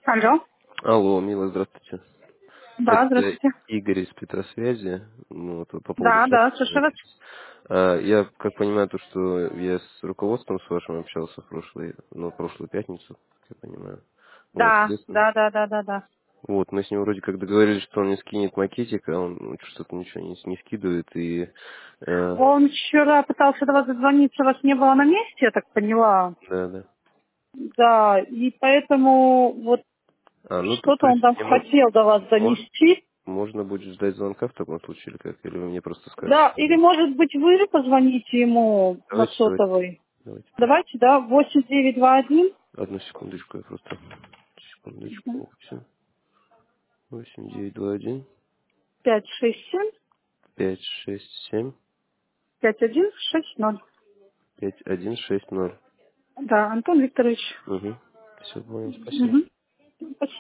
Алло. Алло, Мила, здравствуйте. Да, Это здравствуйте. Игорь из Петросвязи. Ну, вот по поводу Да, счета. да, слушаю вас. Я как понимаю, то, что я с руководством с вашим общался прошлую пятницу, как я понимаю. Вот, Да, соответственно. да, да, да, да, да. Вот, мы с ним вроде как договорились, что он не скинет макетик, а он что-то ничего не скидывает. Он вчера пытался до вас дозвониться, вас не было на месте, я так поняла. Да, да. Да, и поэтому вот Ну, то что-то он есть там хотел до вас донести. можно будет ждать звонка в таком случае, или как? Или вы мне просто скажете? Да, или может быть вы же позвоните ему на Давайте, давайте, сотовый. давайте так. Давайте, да, 8921 Одну секундочку, я просто... Секундочку. 8921 567 567 5160. 5160. Да, Антон Викторович. Угу. Все, понял, спасибо. Мгм. Спасибо.